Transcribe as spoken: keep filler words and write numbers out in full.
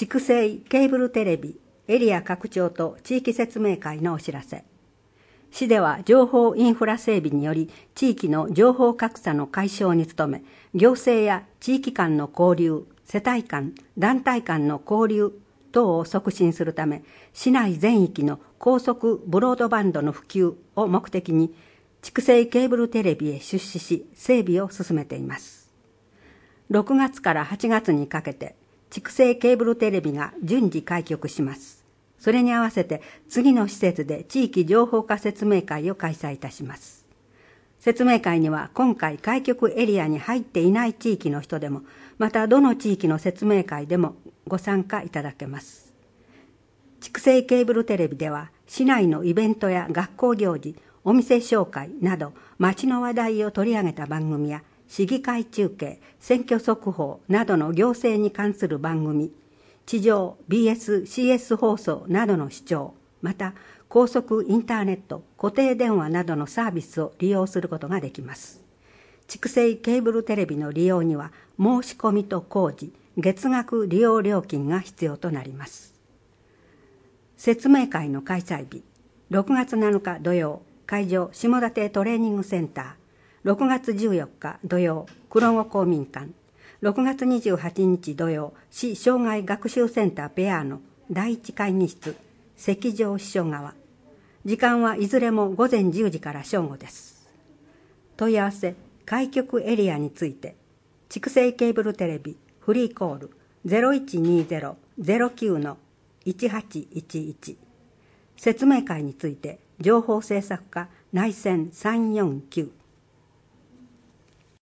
筑西ケーブルテレビエリア拡張と地域説明会のお知らせ。市では情報インフラ整備により地域の情報格差の解消に努め、行政や地域間の交流、世帯間、団体間の交流等を促進するため、市内全域の高速ブロードバンドの普及を目的に、筑西ケーブルテレビへ出資し、整備を進めています。ろくがつからはちがつにかけて、筑西ケーブルテレビが順次開局します。それに合わせて次の施設で地域情報化説明会を開催いたします。説明会には今回開局エリアに入っていない地域の人でも、またどの地域の説明会でもご参加いただけます。筑西ケーブルテレビでは市内のイベントや学校行事、お店紹介など町の話題を取り上げた番組や市議会中継、選挙速報などの行政に関する番組、地上 ビーエスシーエス 放送などの視聴、また高速インターネット、固定電話などのサービスを利用することができます。筑西ケーブルテレビの利用には申し込みと工事、月額利用料金が必要となります。説明会の開催日、ろくがつなのか土曜、会場下館トレーニングセンター、ろくがつじゅうよっか土曜、黒後公民館、ろくがつにじゅうはちにち土曜、市障害学習センターペアのだいいち会議室、石上支所側。時間はいずれもごぜんじゅうじから正午です。問い合わせ、開局エリアについて、筑西ケーブルテレビフリーコール ゼロいちにゼロ ゼロきゅう のいちはちいちいち。説明会について、情報制作課内線さんよんきゅう。